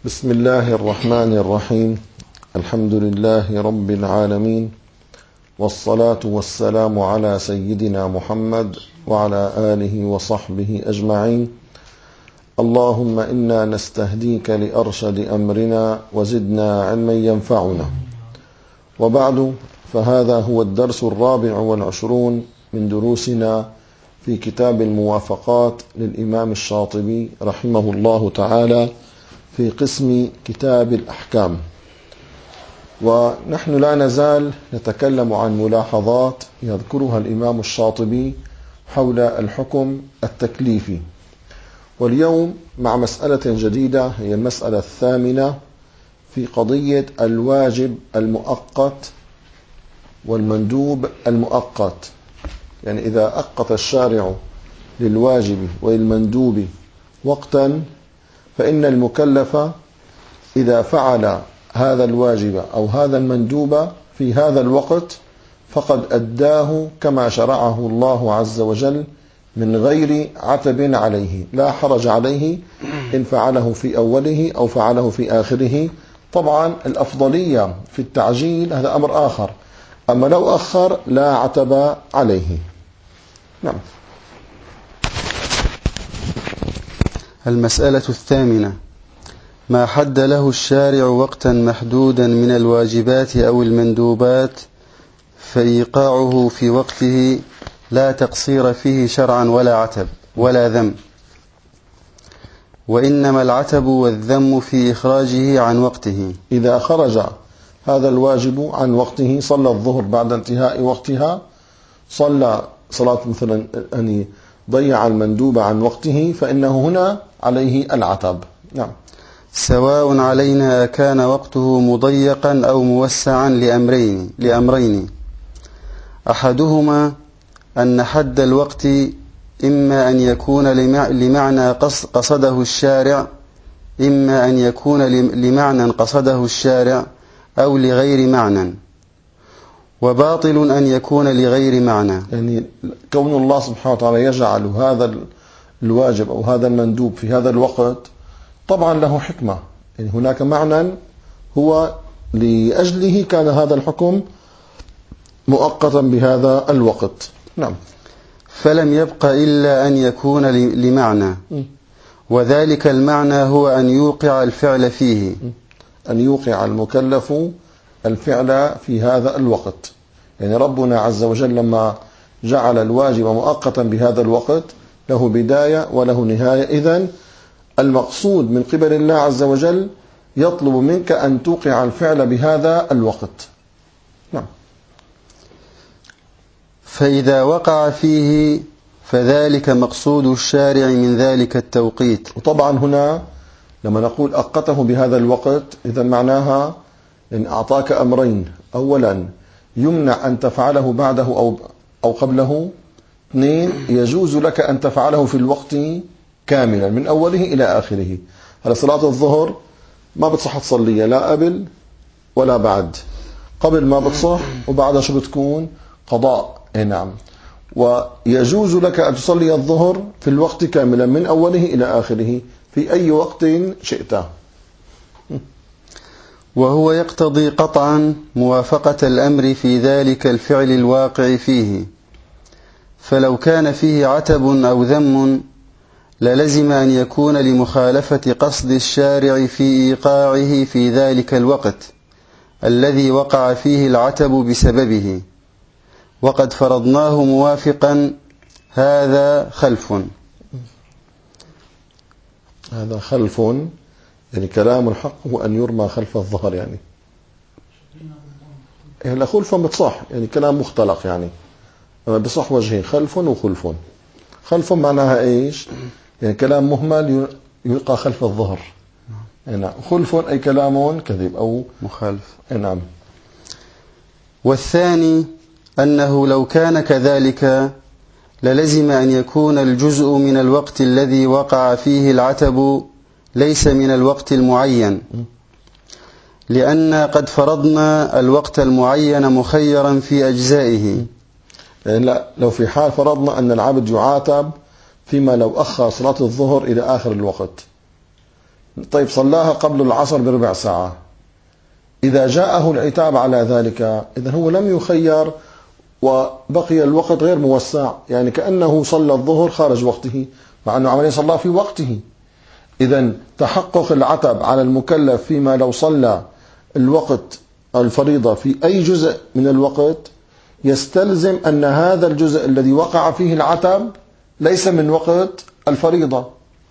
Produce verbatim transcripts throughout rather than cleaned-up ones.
بسم الله الرحمن الرحيم. الحمد لله رب العالمين، والصلاة والسلام على سيدنا محمد وعلى آله وصحبه أجمعين. اللهم إنا نستهديك لأرشد أمرنا وزدنا علما ينفعنا. وبعد، فهذا هو الدرس الرابع والعشرون من دروسنا في كتاب الموافقات للإمام الشاطبي رحمه الله تعالى في قسم كتاب الأحكام. ونحن لا نزال نتكلم عن ملاحظات يذكرها الإمام الشاطبي حول الحكم التكليفي، واليوم مع مسألة جديدة هي المسألة الثامنة في قضية الواجب المؤقت والمندوب المؤقت. يعني إذا أقت الشارع للواجب وللمندوب وقتا، فإن المكلف إذا فعل هذا الواجب أو هذا المندوب في هذا الوقت فقد أداه كما شرعه الله عز وجل من غير عتب عليه، لا حرج عليه إن فعله في أوله أو فعله في آخره. طبعا الأفضلية في التعجيل هذا أمر آخر، أما لو أخر لا عتب عليه. نعم. المسألة الثامنة: ما حد له الشارع وقتا محدودا من الواجبات أو المندوبات فإيقاعه في وقته لا تقصير فيه شرعا ولا عتب ولا ذم، وإنما العتب والذم في إخراجه عن وقته. إذا خرج هذا الواجب عن وقته، صلى الظهر بعد انتهاء وقتها، صلى صلاة مثلا يعني ضيع المندوب عن وقته، فإنه هنا عليه العتب. نعم. سواء علينا كان وقته مضيقا أو موسعا لأمرين لأمرين أحدهما أن حد الوقت إما أن يكون لمعنى قصده الشارع إما أن يكون لمعنى قصده الشارع أو لغير معنى، وباطل أن يكون لغير معنى. يعني كون الله سبحانه وتعالى يجعل هذا الواجب أو هذا المندوب في هذا الوقت طبعا له حكمة، يعني هناك معنى هو لأجله كان هذا الحكم مؤقتا بهذا الوقت. نعم. فلم يبق إلا أن يكون لمعنى، وذلك المعنى هو أن يوقع الفعل فيه، أن يوقع المكلف الفعل في هذا الوقت. يعني ربنا عز وجل لما جعل الواجب مؤقتا بهذا الوقت له بداية وله نهاية، إذن المقصود من قبل الله عز وجل يطلب منك أن توقع الفعل بهذا الوقت. نعم. فإذا وقع فيه فذلك مقصود الشارع من ذلك التوقيت. وطبعا هنا لما نقول أقته بهذا الوقت، إذا معناها إن أعطاك أمرين: أولا يمنع أن تفعله بعده أو أو قبله، اثنين يجوز لك أن تفعله في الوقت كاملا من أوله إلى آخره. هذا صلاة الظهر ما بتصح تصليها لا قبل ولا بعد. قبل ما بتصح، وبعدها شو بتكون؟ قضاء. نعم. ويجوز لك أن تصلي الظهر في الوقت كاملا من أوله إلى آخره في أي وقت شئت. وهو يقتضي قطعا موافقة الأمر في ذلك الفعل الواقع فيه، فلو كان فيه عتب أو ذم للزم أن يكون لمخالفة قصد الشارع في إيقاعه في ذلك الوقت الذي وقع فيه العتب بسببه، وقد فرضناه موافقا. هذا خلف. هذا خلف، يعني كلام الحق هو أن يرمى خلف الظهر. يعني هلا خلف بتصح، يعني كلام مختلق، يعني بصح وجهين: خلف وخلف. خلف معناها إيش؟ يعني كلام مهمل يلقى خلف الظهر. نعم. خلف أي كلام كذب أو مخالف. نعم. والثاني أنه لو كان كذلك للزم أن يكون الجزء من الوقت الذي وقع فيه العتب ليس من الوقت المعين، لأن قد فرضنا الوقت المعين مخيرا في أجزائه. يعني لا، لو في حال فرضنا أن العبد يعاتب فيما لو أخر صلاة الظهر إلى آخر الوقت، طيب صلاها قبل العصر بربع ساعة، إذا جاءه العتاب على ذلك إذن هو لم يخير وبقي الوقت غير موسع، يعني كأنه صلى الظهر خارج وقته مع أنه عمليا صلى في وقته. إذن تحقق العتب على المكلف فيما لو صلى الوقت الفريضة في أي جزء من الوقت يستلزم أن هذا الجزء الذي وقع فيه العتب ليس من وقت الفريضة،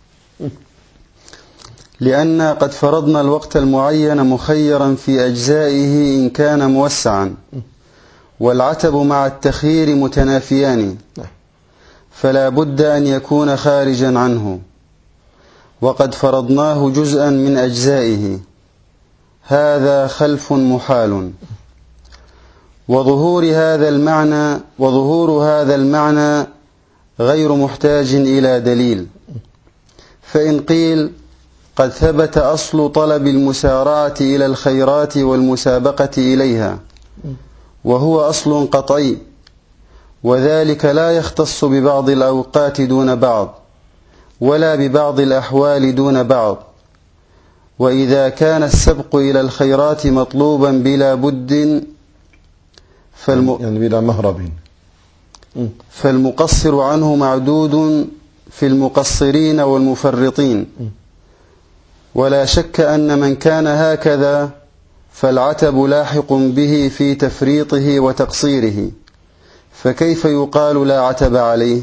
لأن قد فرضنا الوقت المعين مخيرا في أجزائه إن كان موسعا، والعتب مع التخيير متنافيان، فلا بد أن يكون خارجا عنه، وقد فرضناه جزءا من أجزائه، هذا خلف محال. وظهور هذا المعنى وظهور هذا المعنى غير محتاج إلى دليل، فإن قيل قد ثبت أصل طلب المسارعة إلى الخيرات والمسابقة إليها، وهو أصل قطعي، وذلك لا يختص ببعض الأوقات دون بعض، ولا ببعض الأحوال دون بعض. وإذا كان السبق إلى الخيرات مطلوبا بلا بد فالم... يعني بلا مهرب، فالمقصر عنه معدود في المقصرين والمفرطين، ولا شك أن من كان هكذا فالعتب لاحق به في تفريطه وتقصيره، فكيف يقال لا عتب عليه؟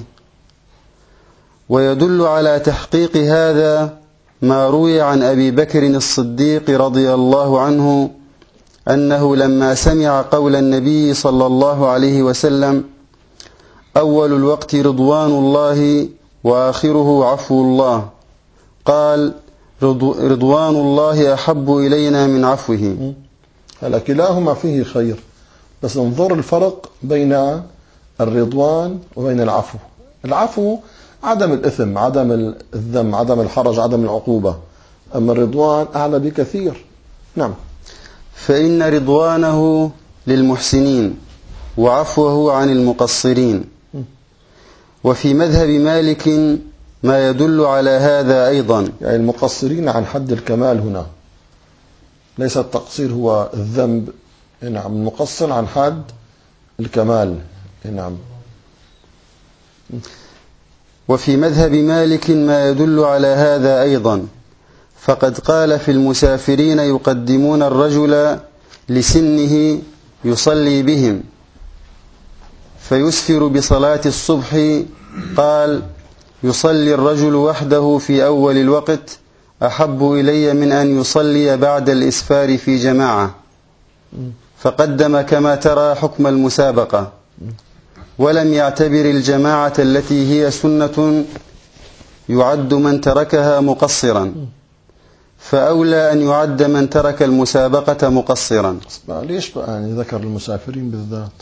ويدل على تحقيق هذا ما روي عن أبي بكر الصديق رضي الله عنه أنه لما سمع قول النبي صلى الله عليه وسلم أول الوقت رضوان الله وآخره عفو الله، قال رضوان الله أحب إلينا من عفوه. هلا كلاهما فيه خير، بس انظر الفرق بين الرضوان وبين العفو. العفو عدم الإثم، عدم الذم، عدم الحرج، عدم العقوبة، أما الرضوان أعلى بكثير. نعم. فإن رضوانه للمحسنين وعفوه عن المقصرين. وفي مذهب مالك ما يدل على هذا أيضا، يعني المقصرين عن حد الكمال هنا، ليس التقصير هو الذنب، نعم، المقصر عن حد الكمال، نعم. وفي مذهب مالك ما يدل على هذا أيضا، فقد قال في المسافرين يقدمون الرجل لسنه يصلي بهم فيسفر بصلاة الصبح، قال يصلي الرجل وحده في أول الوقت أحب إلي من أن يصلي بعد الإسفار في جماعة، فقدم كما ترى حكم المسابقة، ولم يعتبر الجماعة التي هي سنة يعد من تركها مقصرا، فأولى أن يعد من ترك المسابقة مقصرا. ليش بقى يعني ذكر المسافرين بالذات؟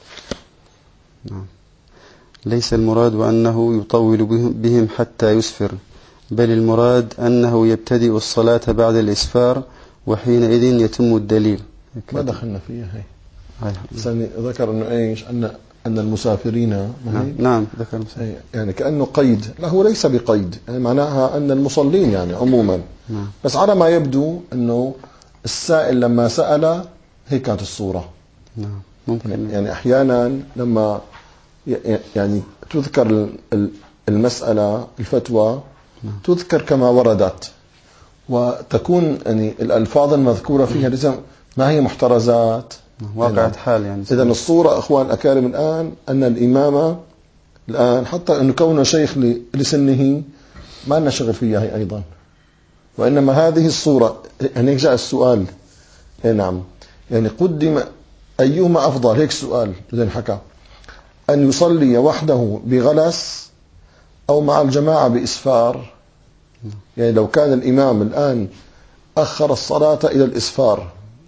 نعم. ليس المراد أنه يطول بهم حتى يسفر، بل المراد أنه يبتدئ الصلاة بعد الإسفار، وحينئذ يتم الدليل. ما دخلنا فيها هي. هاي. ثاني ذكر أنه إيش؟ أن أن المسافرين. نعم. نعم ذكر المسافرين. يعني كأنه قيد، لا هو ليس بقيد، يعني معناها أن المصلين يعني عموما. نعم. بس على ما يبدو أنه السائل لما سأل هيك كانت الصورة. نعم. ممكن. يعني أحيانا لما يعني تذكر المسألة الفتوى تذكر كما وردت، وتكون يعني الألفاظ المذكورة فيها لازم ما هي محترزات، واقعة حال يعني. إذن الصورة أخوان أكارم الآن أن الإمامة الآن حتى أن كونه شيخ لسنه ما لنا شغل فيها هي أيضا، وإنما هذه الصورة يعني جاء السؤال. نعم. يعني قدم أيهما أفضل، هيك سؤال إذن حكى أن يصلي وحده بغلس أو مع الجماعة بإسفار. يعني لو كان الإمام الآن أخر الصلاة إلى الإسفار،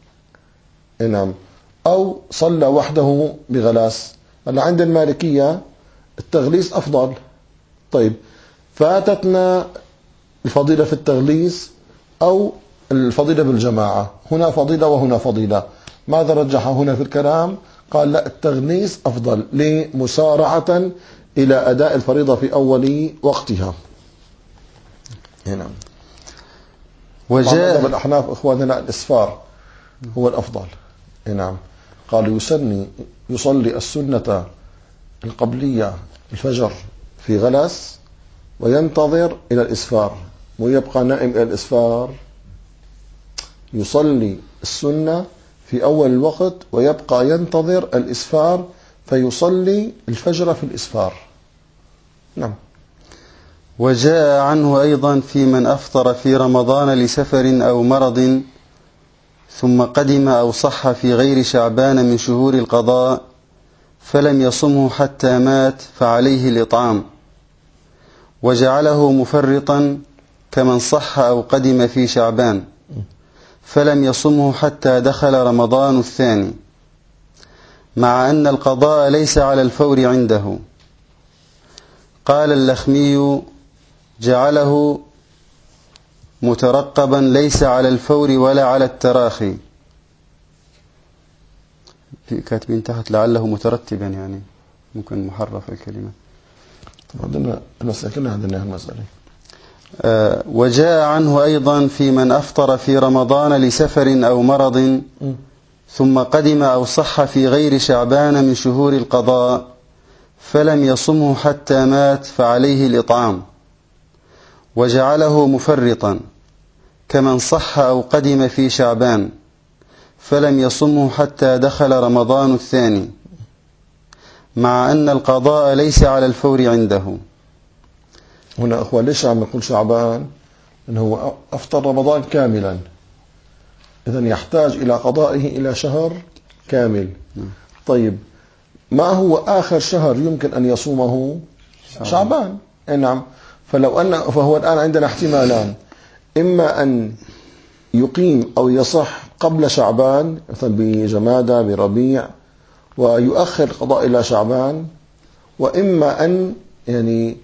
نعم، أو صلى وحده بغلاس. هلا عند المالكية التغليس أفضل. طيب فاتتنا الفضيلة في التغليس أو الفضيلة بالجماعة، هنا فضيلة وهنا فضيلة، ماذا رجح هنا في الكلام؟ قال لا، التغليس أفضل لمسارعة إلى أداء الفريضة في أول وقتها. نعم. وجاء الأحناف إخواننا الإسفار هو الأفضل. نعم، قال يسني يصلي السنة القبلية الفجر في غلس وينتظر إلى الإسفار ويبقى نائم إلى الإسفار. يصلي السنة في أول الوقت ويبقى ينتظر الإسفار فيصلي الفجر في الإسفار. نعم. وجاء عنه أيضا في من أفطر في رمضان لسفر أو مرض ثم قدم أو صح في غير شعبان من شهور القضاء فلم يصمه حتى مات فعليه الإطعام، وجعله مفرطا كمن صح أو قدم في شعبان فلم يصمه حتى دخل رمضان الثاني، مع أن القضاء ليس على الفور عنده. قال اللخمي جعله مترقبا ليس على الفور ولا على التراخي. في كاتبين تحت لعله مترتبا، يعني ممكن محرف الكلمة. عندنا المسألة عندنا المسألة. آه وجاء عنه أيضا في من أفطر في رمضان لسفر أو مرض ثم قدم أو صح في غير شعبان من شهور القضاء فلم يصمه حتى مات فعليه الإطعام، وجعله مفرطا كمن صح أو قدم في شعبان فلم يصمه حتى دخل رمضان الثاني، مع أن القضاء ليس على الفور عنده. هنا أخوة ليش عم نقول شعبان؟ أنه أفطر رمضان كاملا، إذن يحتاج إلى قضائه إلى شهر كامل. طيب ما هو آخر شهر يمكن أن يصومه؟ شعبان, شعبان. نعم. فلو أن فهو الآن عندنا احتمالان، إما أن يقيم أو يصح قبل شعبان مثلا بجمادة بربيع ويؤخر القضاء إلى شعبان، وإما أن يعني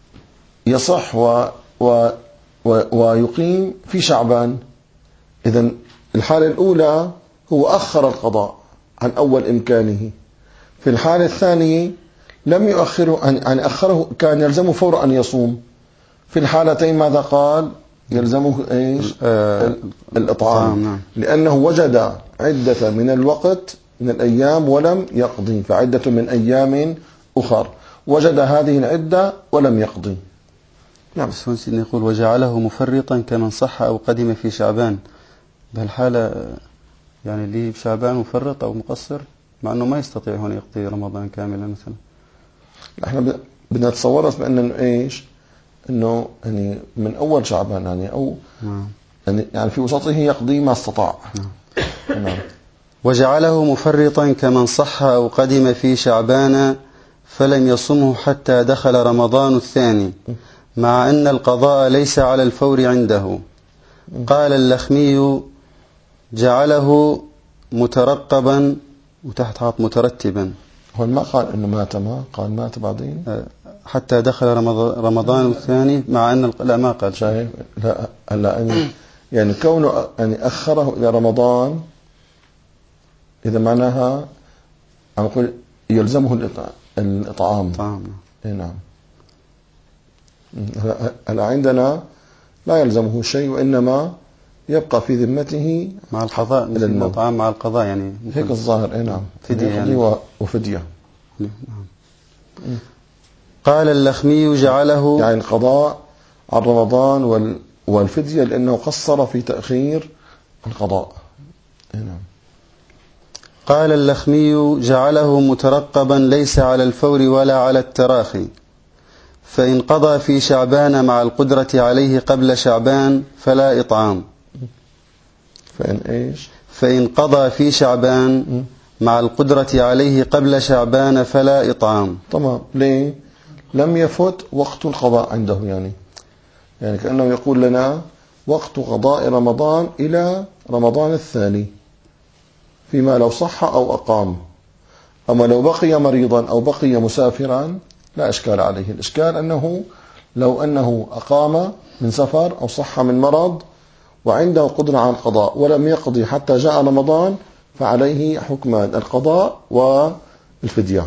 يصح و و و ويقيم في شعبان. إذن الحالة الأولى هو أخر القضاء عن أول إمكانه، في الحالة الثانية لم يؤخره، أن أخره كان يلزمه فور أن يصوم. في الحالتين ماذا قال؟ يلزمه إيش؟ آه الإطعام، نعم. لأنه وجد عدة من الوقت من الأيام ولم يقضي، فعدة من أيام أخر وجد هذه العدة ولم يقضي. نعم. بس هون سيدنا يقول وجعله مفرطا كمن صح أو قدم في شعبان، بهالحالة يعني اللي بشعبان مفرط أو مقصر مع أنه ما يستطيع هون يقضي رمضان كاملا مثلا. احنا بدنا نتصور بأنه إيش؟ إنه يعني من أول شعبان يعني أو نعم. يعني يعني في وسطه يقضي ما استطاع. نعم. نعم. وجعله مفرطا كمن صح أو قدم في شعبان فلم يصمه حتى دخل رمضان الثاني، مع أن القضاء ليس على الفور عنده. قال اللخمي جعله مترقبا وتحت حاط مترتبا. هو ما قال إنه مات، ما قال مات بعدين حتى دخل رمضان الثاني، مع أن لا ما قال شيء. لا لا يعني, يعني كونه يعني أخره إلى رمضان إذا معناها عم نقول يلزمه الإطعام. طعام. إيه نعم. هلا عندنا لا يلزمه شيء وإنما يبقى في ذمته مع القضاء، مثل الإطعام مع القضاء يعني هيك الظاهر. إيه نعم. فدية يعني. وفدية. نعم. قال اللخمي جعله يعني القضاء عن رمضان والفدية لأنه قصر في تأخير القضاء. نعم. قال اللخمي جعله مترقبا ليس على الفور ولا على التراخي، فإن قضى في شعبان مع القدرة عليه قبل شعبان فلا إطعام. فإن إيش؟ فإن قضى في شعبان مع القدرة عليه قبل شعبان فلا إطعام. تمام. ليه؟ لم يفت وقت القضاء عنده، يعني يعني كأنه يقول لنا وقت قضاء رمضان إلى رمضان الثاني فيما لو صح أو أقام. أما لو بقي مريضا أو بقي مسافرا لا إشكال عليه. الإشكال أنه لو أنه أقام من سفر أو صح من مرض وعنده قدرة على القضاء ولم يقضي حتى جاء رمضان فعليه حكمان القضاء والفدية،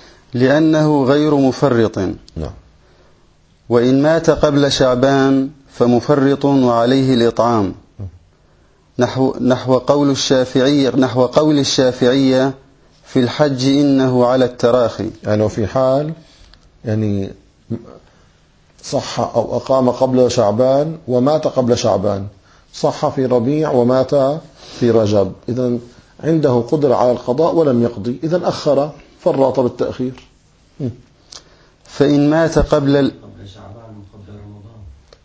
لأنه غير مفرط. نعم. وإن مات قبل شعبان فمفرط وعليه الإطعام، نحو, نحو قول الشافعي نحو قول الشافعية في الحج إنه على التراخي. يعني وفي حال يعني صح أو أقام قبل شعبان ومات قبل شعبان، صح في ربيع ومات في رجب، إذن عنده قدرة على القضاء ولم يقضي، إذن أخر فرط بالتأخير. فإن مات قبل ال... قبل شعبان وقبل رمضان،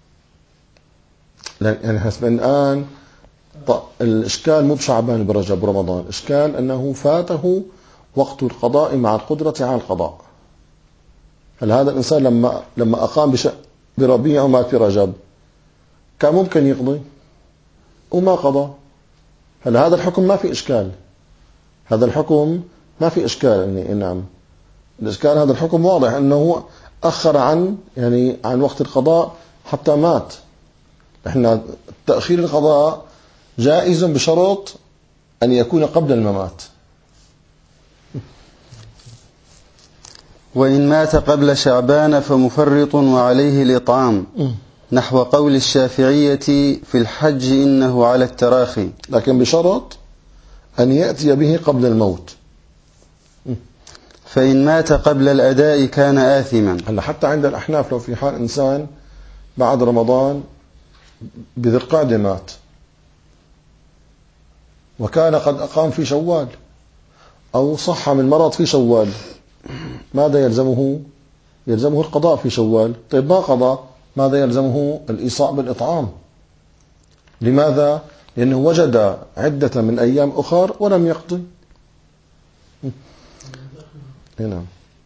يعني حسب الآن الإشكال مو بشعبان برجب ورمضان، الإشكال أنه فاته وقت القضاء مع القدرة على القضاء. هل هذا الإنسان لما لما أقام بش... بربيع ومات في رجب كان ممكن يقضي وما قضى؟ هل هذا الحكم ما في إشكال؟ هذا الحكم ما في إشكال. يعني نعم الإشكال هذا الحكم واضح أنه أخر عن يعني عن وقت القضاء حتى مات. إحنا تأخير القضاء جائز بشرط أن يكون قبل الممات. وإن مات قبل شعبان فمفرط وعليه الإطعام، نحو قول الشافعية في الحج إنه على التراخي، لكن بشرط أن يأتي به قبل الموت. فإن مات قبل الأداء كان آثما. هلا حتى عند الأحناف لو في حال إنسان بعد رمضان بذي القعدة مات وكان قد أقام في شوال أو صح من مرض في شوال، ماذا يلزمه؟ يلزمه القضاء في شوال. طيب ما قضى، ماذا يلزمه؟ الإيصاء بالإطعام. لماذا؟ لأنه وجد عدة من أيام أخر ولم يقضي. هنا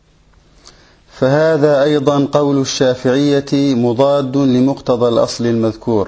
فهذا أيضا قول الشافعية مضاد لمقتضى الأصل المذكور.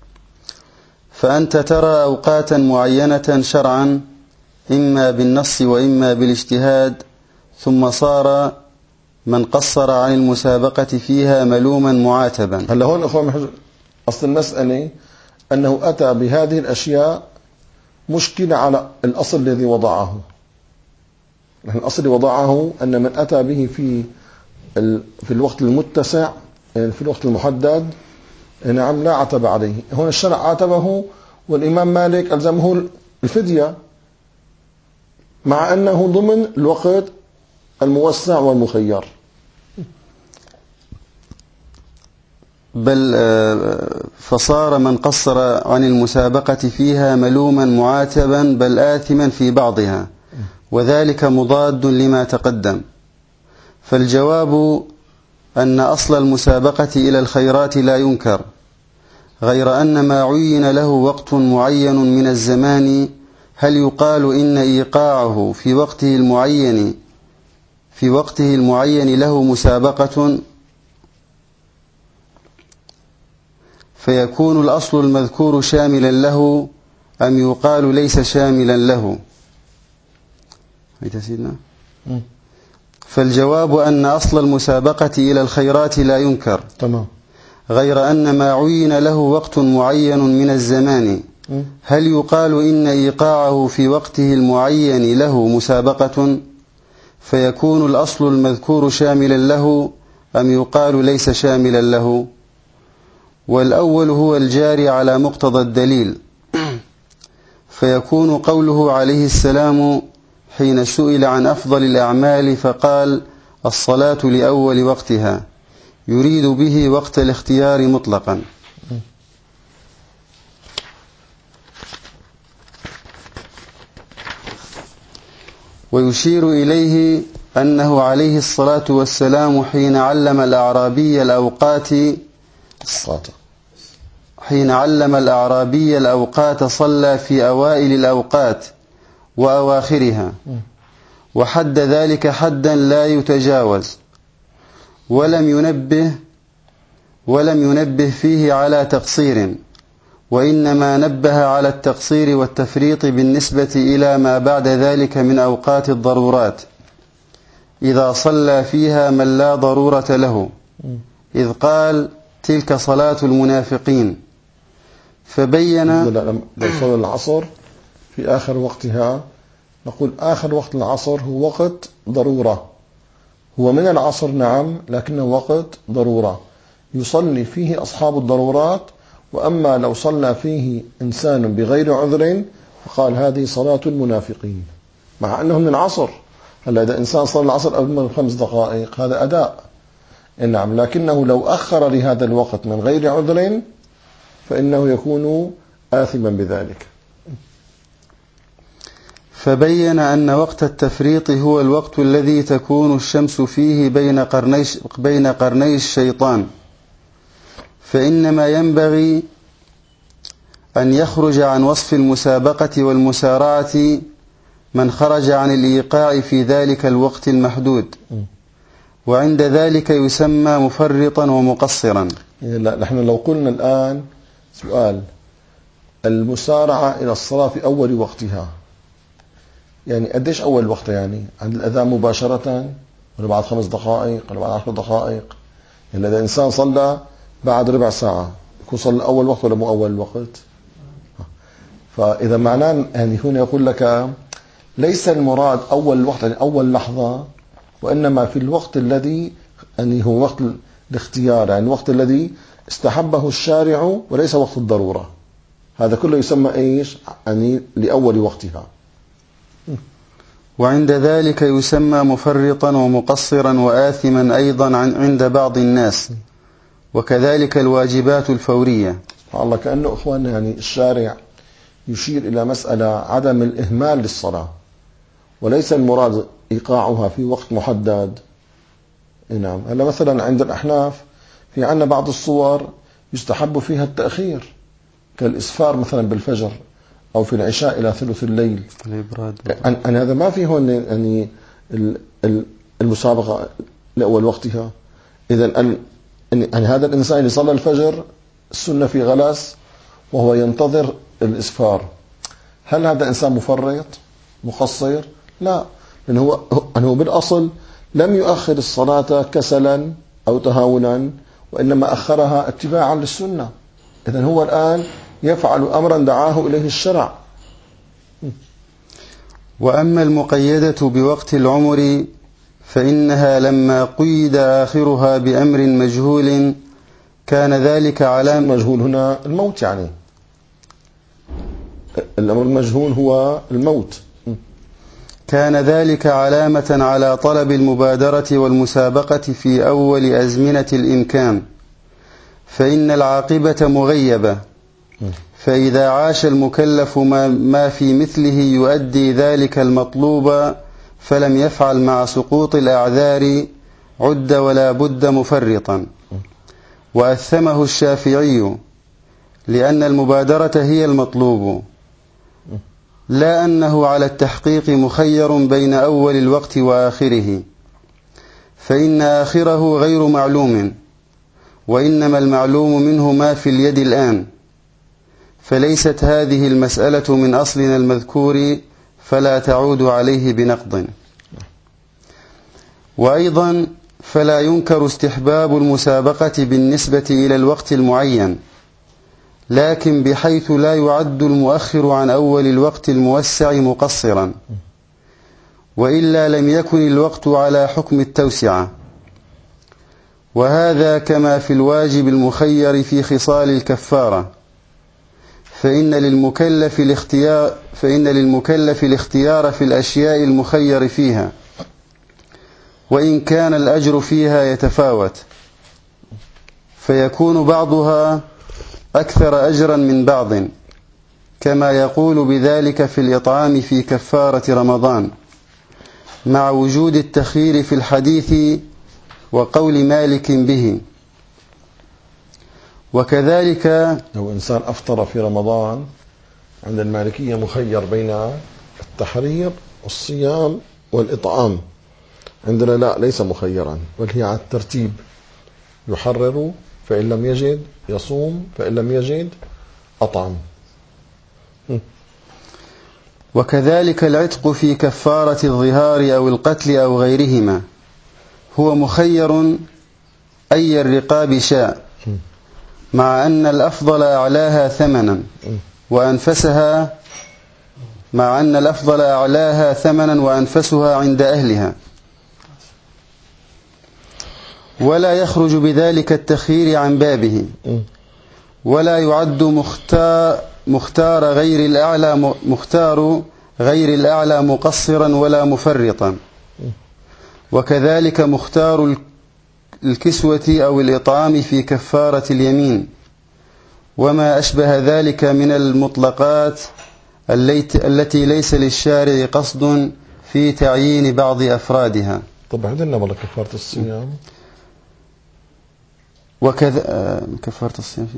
فأنت ترى أوقاتا معينة شرعا إما بالنص وإما بالاجتهاد، ثم صار من قصر عن المسابقة فيها ملوما معاتبا. هلا هون أخوان أصل المسألة أنه أتى بهذه الأشياء مشكلة على الأصل الذي وضعه. نحن الأصل الذي وضعه أن من أتى به في في الوقت المتسع، يعني في الوقت المحدد، نعم لا عتب عليه. هنا الشرع عاتبه والإمام مالك ألزمه الفدية مع أنه ضمن الوقت الموسع والمخير. بل فصار من قصر عن المسابقة فيها ملوما معاتبا بل آثما في بعضها، وذلك مضاد لما تقدم. فالجواب أن أصل المسابقة إلى الخيرات لا ينكر، غير أن ما عين له وقت معين من الزمان هل يقال إن إيقاعه في وقته المعين في وقته المعين له مسابقة، فيكون الأصل المذكور شاملا له، أم يقال ليس شاملا له؟ فالجواب أن أصل المسابقة إلى الخيرات لا ينكر، تمام. غير أن ما عين له وقت معين من الزمان هل يقال إن إيقاعه في وقته المعين له مسابقة، فيكون الأصل المذكور شاملا له، أم يقال ليس شاملا له؟ والأول هو الجاري على مقتضى الدليل، فيكون قوله عليه السلام حين سئل عن أفضل الأعمال فقال الصلاة لأول وقتها، يريد به وقت الاختيار مطلقا. ويشير إليه أنه عليه الصلاة والسلام حين علم الأعرابي الأوقات حين علم الأعرابي الأوقات صلى في أوائل الأوقات وأواخرها، وحد ذلك حدا لا يتجاوز، ولم ينبه ولم ينبه فيه على تقصير، وإنما نبه على التقصير والتفريط بالنسبة إلى ما بعد ذلك من أوقات الضرورات إذا صلى فيها من لا ضرورة له، إذ قال تلك صلاة المنافقين. فبين لو صلى العصر في آخر وقتها نقول آخر وقت العصر هو وقت ضرورة، هو من العصر نعم لكنه وقت ضرورة، يصلي فيه أصحاب الضرورات، وأما لو صلى فيه إنسان بغير عذر فقال هذه صلاة المنافقين، مع أنه من العصر. هلا إذا إنسان صلى العصر قبل من خمس دقائق هذا أداء، نعم، لكنه لو أخر لهذا الوقت من غير عذر فإنه يكون آثما بذلك. فبين أن وقت التفريط هو الوقت الذي تكون الشمس فيه بين قرني بين قرني الشيطان، فإنما ينبغي أن يخرج عن وصف المسابقة والمسارعة من خرج عن الإيقاع في ذلك الوقت المحدود، وعند ذلك يسمى مفرطا ومقصرا. لا، نحن لو قلنا الآن سؤال المسارعة إلى الصلاة في أول وقتها، يعني قديش أول وقت؟ يعني عند الأذان مباشرة ولا بعد خمس دقائق ولا بعد عشر دقائق؟ يعني إذا إنسان صلى بعد ربع ساعة يكون صلى أول وقت ولا مو أول وقت؟ فإذا معناه يعني هنا يقول لك ليس المراد أول وقت يعني أول لحظة، وإنما في الوقت الذي يعني هو وقت الاختيار، يعني الوقت الذي استحبه الشارع وليس وقت الضرورة. هذا كله يسمى إيش؟ يعني لأول وقتها. وعند ذلك يسمى مفرطا ومقصرا وآثما أيضا عند بعض الناس، وكذلك الواجبات الفورية. الله كأنه أخواننا يعني الشارع يشير إلى مسألة عدم الإهمال للصلاة، وليس المراد إيقاعها في وقت محدد. نعم، هلا مثلا عند الأحناف في عنا بعض الصور يستحب فيها التأخير، كالإسفار مثلا بالفجر أو في العشاء إلى ثلث الليل. أن هذا ما فيه هون يعني المسابقة لأول وقتها. إذا أن هذا الإنسان اللي صلى الفجر السنة في غلس وهو ينتظر الإسفار، هل هذا إنسان مفرط مقصر؟ لا، لأنه هو أنه بالأصل لم يؤخر الصلاة كسلا أو تهاونا، وإنما أخرها اتباعا للسنة. إذن هو الآن يفعل أمرا دعاه إليه الشرع. وأما المقيدة بوقت العمر فإنها لما قيد آخرها بأمر مجهول كان ذلك علامة. مجهول هنا الموت، يعني الأمر المجهول هو الموت. كان ذلك علامة على طلب المبادرة والمسابقة في أول أزمنة الإمكان، فإن العاقبة مغيبة، فإذا عاش المكلف ما في مثله يؤدي ذلك المطلوب فلم يفعل مع سقوط الأعذار عد ولا بد مفرطا. وأثمه الشافعي لأن المبادرة هي المطلوب، لا أنه على التحقيق مخير بين أول الوقت وآخره، فإن آخره غير معلوم، وإنما المعلوم منه ما في اليد الآن، فليست هذه المسألة من أصلنا المذكور فلا تعود عليه بنقض. وأيضا فلا ينكر استحباب المسابقة بالنسبة إلى الوقت المعين، لكن بحيث لا يعد المؤخر عن أول الوقت الموسع مقصرا، وإلا لم يكن الوقت على حكم التوسعة. وهذا كما في الواجب المخير في خصال الكفارة، فإن للمكلف الاختيار فإن للمكلف الاختيار في الأشياء المخير فيها، وإن كان الأجر فيها يتفاوت، فيكون بعضها أكثر أجرا من بعض، كما يقول بذلك في الإطعام في كفارة رمضان، مع وجود التخيير في الحديث وقول مالك به. وكذلك لو إنسان أفطر في رمضان عند المالكية مخير بين التحرير والصيام والإطعام، عندنا لا، ليس مخيرا، بل هي على الترتيب، يحرر فإن لم يجد يصوم فإن لم يجد أطعم. وكذلك العتق في كفارة الظهار أو القتل أو غيرهما هو مخير أي الرقاب شاء، مع أن الأفضل أعلاها ثمنا وأنفسها مع أن الأفضل أعلاها ثمنا وأنفسها عند أهلها. ولا يخرج بذلك التخيير عن بابه، ولا يعد مختار, مختار غير الأعلى مختار غير الأعلى مقصرا ولا مفرطا، وكذلك مختار الكسوة أو الإطعام في كفارة اليمين، وما أشبه ذلك من المطلقات التي ليس للشارع قصد في تعيين بعض أفرادها. طبعا عندنا والله كفارة الصيام وكذا كفارة الصيام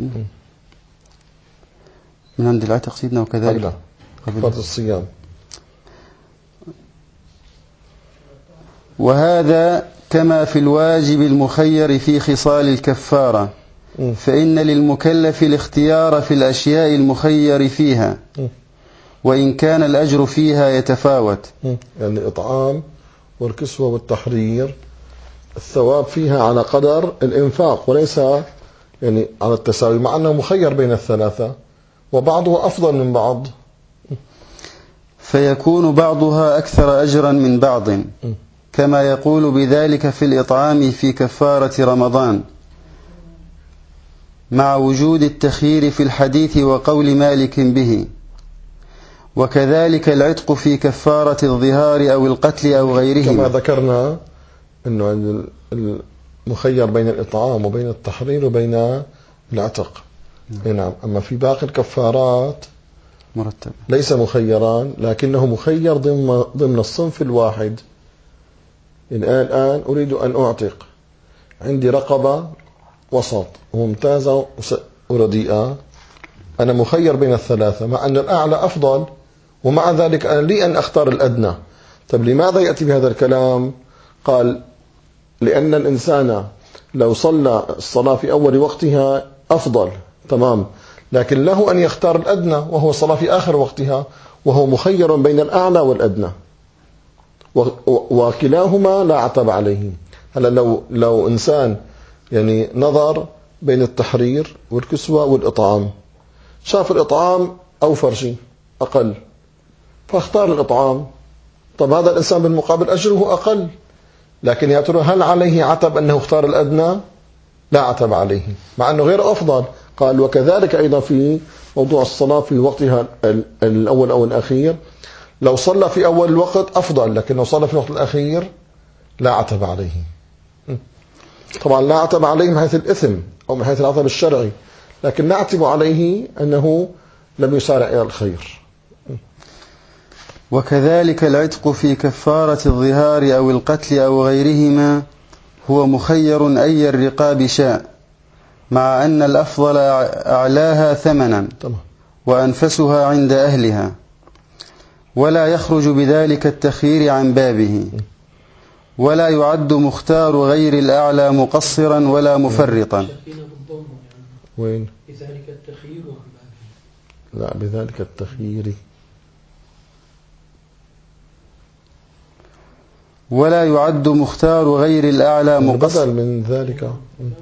من عند العتق سيدنا، وكذلك كفارة الصيام. وهذا كما في الواجب المخير في خصال الكفارة، فإن للمكلف الاختيار في الأشياء المخير فيها، وإن كان الأجر فيها يتفاوت. يعني الإطعام والكسوة والتحرير الثواب فيها على قدر الإنفاق وليس يعني على التساوي، مع أنه مخير بين الثلاثة وبعضها أفضل من بعض، فيكون بعضها أكثر أجرا من بعض، كما يقول بذلك في الإطعام في كفارة رمضان، مع وجود التخيير في الحديث وقول مالك به. وكذلك العتق في كفارة الظهار أو القتل أو غيرهما، كما ذكرنا أنه المخير بين الإطعام وبين التحرير وبين العتق. نعم. أما في باقي الكفارات مرتب ليس مخيران، لكنه مخير ضمن ضمن الصنف الواحد. إن الآن أريد أن أعتق، عندي رقبة وسط وممتازة ورديئة، أنا مخير بين الثلاثة، مع أن الأعلى أفضل، ومع ذلك أنا لي أن أختار الأدنى. طيب لماذا يأتي بهذا الكلام؟ قال لأن الإنسان لو صلى الصلاة في أول وقتها أفضل، تمام، لكن له أن يختار الأدنى وهو الصلاة في آخر وقتها، وهو مخير بين الأعلى والأدنى، وكلاهما لا عتب عليه. هلا لو لو إنسان يعني نظر بين التحرير والكسوة والإطعام، شاف الإطعام أوفر شيء أقل فاختار الإطعام، طب هذا الإنسان بالمقابل أجره أقل، لكن يا ترى هل عليه عتب أنه اختار الأدنى؟ لا عتب عليه، مع أنه غير أفضل. قال وكذلك أيضا في موضوع الصلاة في وقتها الأول أو الأخير، لو صلى في أول الوقت أفضل، لكن لو صلى في الوقت الأخير لا عتب عليه. طبعا لا عتب عليه من حيث الإثم أو من حيث العتب الشرعي، لكن نعتب عليه أنه لم يسارع إلى الخير. وكذلك العتق في كفارة الظهار أو القتل أو غيرهما هو مخير أي الرقاب شاء، مع أن الأفضل أعلاها ثمنا وأنفسها عند أهلها، ولا يخرج بذلك التخيير عن بابه، ولا يعد مختار غير الأعلى مقصرا ولا مفرطا. وين؟ بذلك التخيير عن بابه. لا، بذلك التخيير. ولا يعد مختار غير الأعلى مقصرا من ذلك.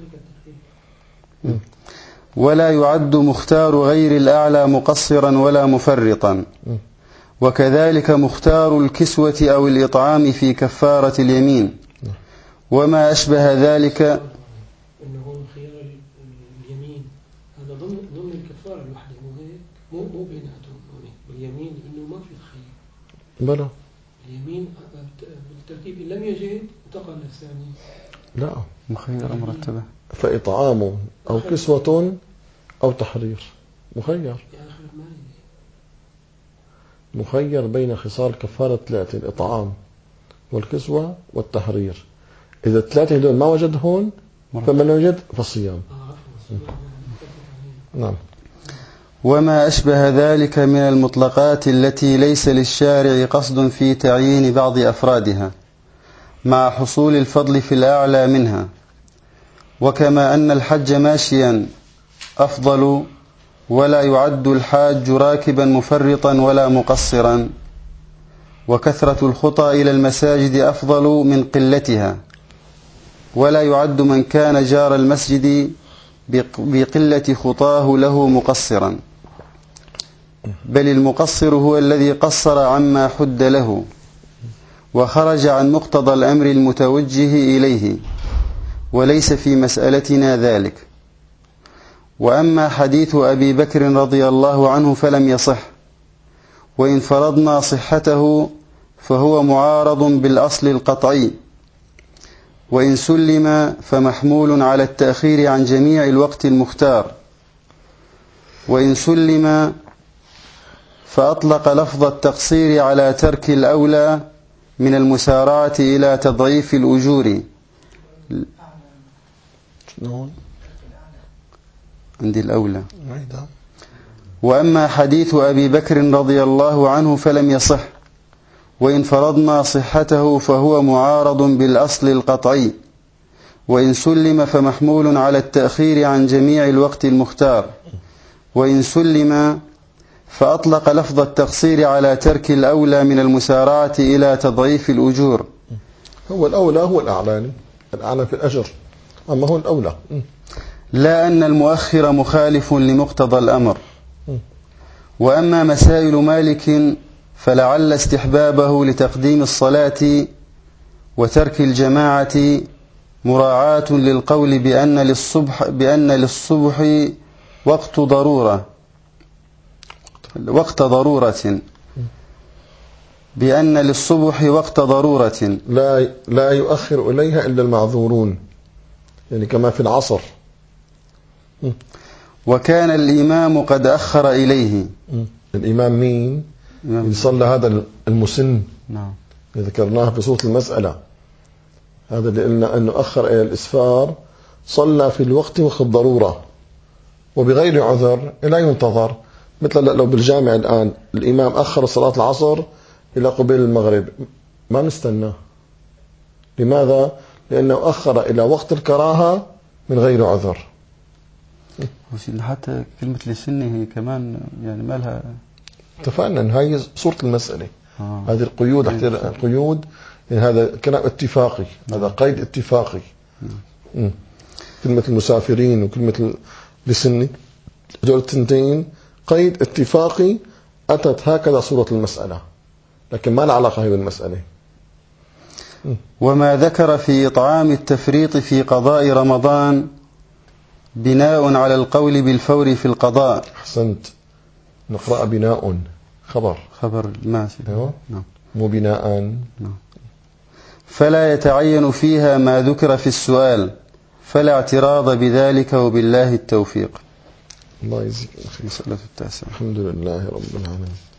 ولا يعد مختار غير الأعلى مقصرا ولا مفرطا. وكذلك مختار الكسوة أو الإطعام في كفارة اليمين، وما أشبه ذلك. إنه هو خيار اليمين هذا ضمن ضمن الكفارة الواحدة، مو هيك، مو مو بيناتهم باليمين، إنه ما في خير. بلى اليمين بالترتيب إن لم يجد انتقل للثاني. لا، مخيرة مرتبة. فإطعام أو كسوة أو تحرير مخير. يا آخر مالي مخير بين خصال كفارة ثلاثة: الإطعام والكسوة والتحرير. إذا الثلاثة هدول ما وجد هون فمن وجد فالصيام. نعم. وما أشبه ذلك من المطلقات التي ليس للشارع قصد في تعيين بعض أفرادها، مع حصول الفضل في الأعلى منها. وكما أن الحج ماشيا أفضل، ولا يعد الحاج راكبا مفرطا ولا مقصرا، وكثرة الخطى إلى المساجد أفضل من قلتها، ولا يعد من كان جار المسجد بقلة خطاه له مقصرا، بل المقصر هو الذي قصر عما حد له وخرج عن مقتضى الأمر المتوجه إليه، وليس في مسألتنا ذلك. وأما حديث أبي بكر رضي الله عنه فلم يصح، وإن فرضنا صحته فهو معارض بالأصل القطعي، وإن سلم فمحمول على التأخير عن جميع الوقت المختار، وإن سلم فأطلق لفظ التقصير على ترك الأولى من المسارعة إلى تضعيف الأجور. عندي الأولى. وأما حديث أبي بكر رضي الله عنه فلم يصح، وإن فرضنا صحته فهو معارض بالأصل القطعي، وإن سلم فمحمول على التأخير عن جميع الوقت المختار، وإن سلم فأطلق لفظ التقصير على ترك الأولى من المسارعة إلى تضعيف الأجور. هو الأولى هو الأعلى، الأعلى في الأجر، أما هو الأولى. لا أن المؤخر مخالف لمقتضى الأمر. وأما مسائل مالك فلعل استحبابه لتقديم الصلاة وترك الجماعة مراعاة للقول بأن للصبح بأن للصبح وقت ضرورة وقت ضرورة بأن للصبح وقت ضرورة لا لا يؤخر إليها إلا المعذورون، يعني كما في العصر. وكان الإمام قد أخر إليه. الإمام مين؟ اللي صلى هذا المسن. نعم. ذكرناها في صوت المسألة، هذا اللي قلنا أنه أخر إلى الإسفار، صلى في الوقت وقت الضرورة وبغير عذر لا ينتظر. مثل لو بالجامع الآن الإمام أخر صلاة العصر إلى قبيل المغرب، ما نستناه. لماذا؟ لأنه أخر إلى وقت الكراهة من غير عذر. حتى كلمة لسنه هي كمان يعني ما لها، اتفقنا أن هاي صورة المسألة. آه. هذه القيود القيود يعني هذا كلام اتفاقي. آه. هذا قيد اتفاقي. آه. كلمة المسافرين وكلمة لسني دول التنتين قيد اتفاقي، أتت هكذا صورة المسألة، لكن ما لها علاقة هي بالمسألة. آه. وما ذكر في إطعام التفريط في قضاء رمضان بناء على القول بالفور في القضاء. أحسنت، نقرأ بناء خبر خبر ماشي. أيوة. نعم. مو بناء. نعم. فلا يتعين فيها ما ذكر في السؤال، فلا اعتراض بذلك، وبالله التوفيق. الله يجزيك. مسألة التاسعة. الحمد لله رب العالمين.